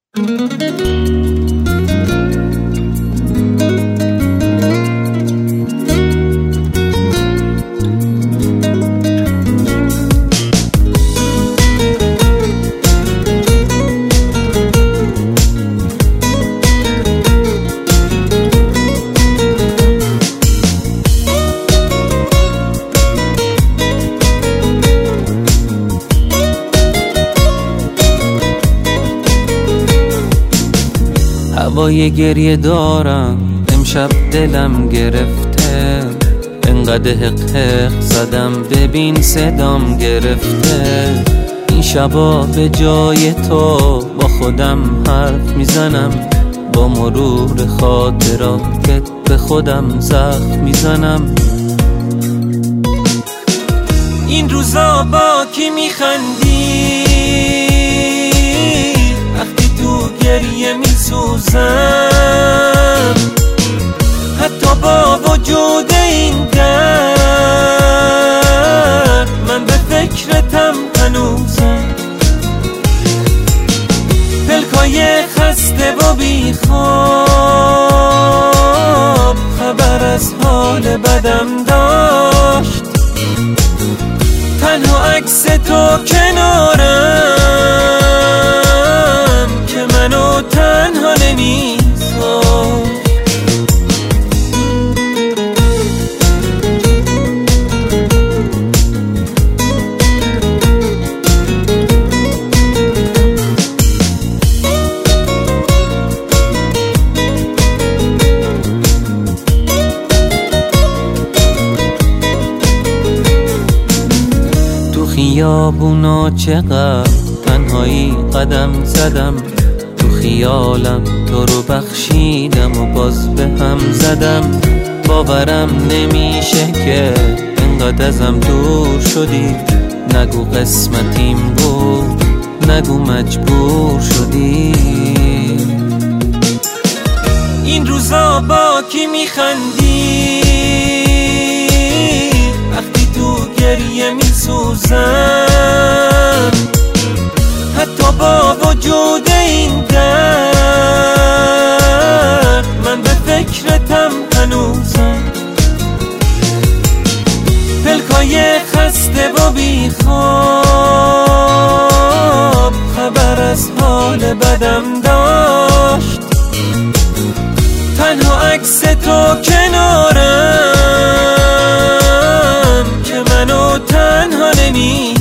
هوای گریه دارم امشب دلم گرفته، انقدر حق زدم ببین صدام گرفته. این شبا به جای تو با خودم حرف میزنم، با مرور خاطراتت به خودم زخم میزنم. این روزا با کی میخندی وقتی تو گریه میسوزم؟ حتی با وجود این درد من به فکرتم هنوزم. پلکای خسته و بیخواب خبر از حال بدم داشت، تنها عکس تو کنارم که منو تنها نمی‌ساخت. خیابونا چقدر تنهایی قدم زدم، تو خیالم تو رو بخشیدم و باز به هم زدم. باورم نمیشه که انقدر ازم دور شدی، نگو قسمتیم بود، نگو مجبور شدی. این روزا با کی میخندی وقتی تو گریه میسوزم؟ حتی با وجود این درد من به فکرتم هنوزم. پلکای خسته و بیخواب خبر از حال بدم داشت، تنها عکس تو کنارم که منو تنها نمی‌ساخت.